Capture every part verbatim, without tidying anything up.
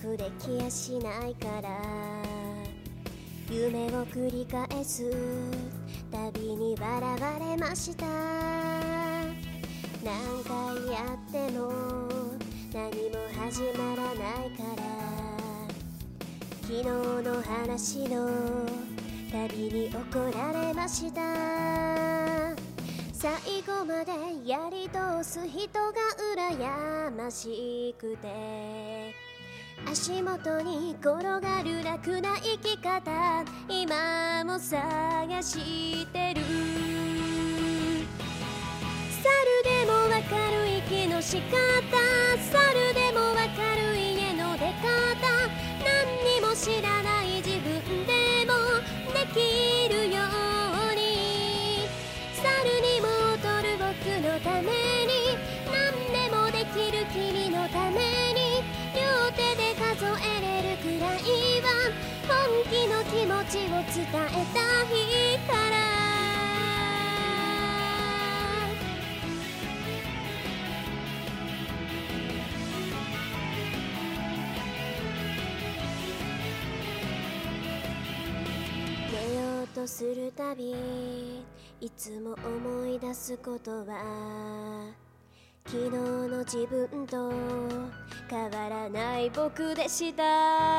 くできやしないから夢を繰り返すたびに笑われました。何回やっても何も始まらないから昨日の話のたびに怒られました。最後までやり通す人が羨ましくて足元に転がる楽な生き方今も探してる。猿でもわかる息の仕方猿でもわかる家の出方何にも知らない自分でもできるように猿にも劣る僕のために何でもできる君のために両手で数えれるくらいは本気の気持ちを伝えたいから寝ようとするたびいつも思い出すことは昨日の自分と変わらない僕でした。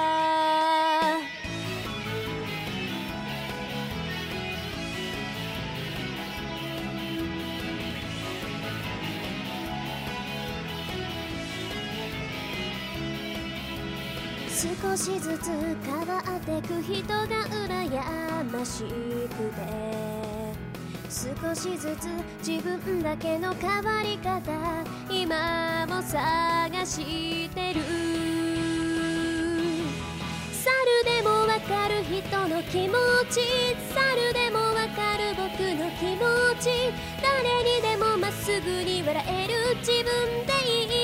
少しずつ変わってく人が羨ましくて少しずつ自分だけの変わり方今も探してる。猿でもわかる人の気持ち猿でもわかる僕の気持ち誰にでもまっすぐに笑える自分でいい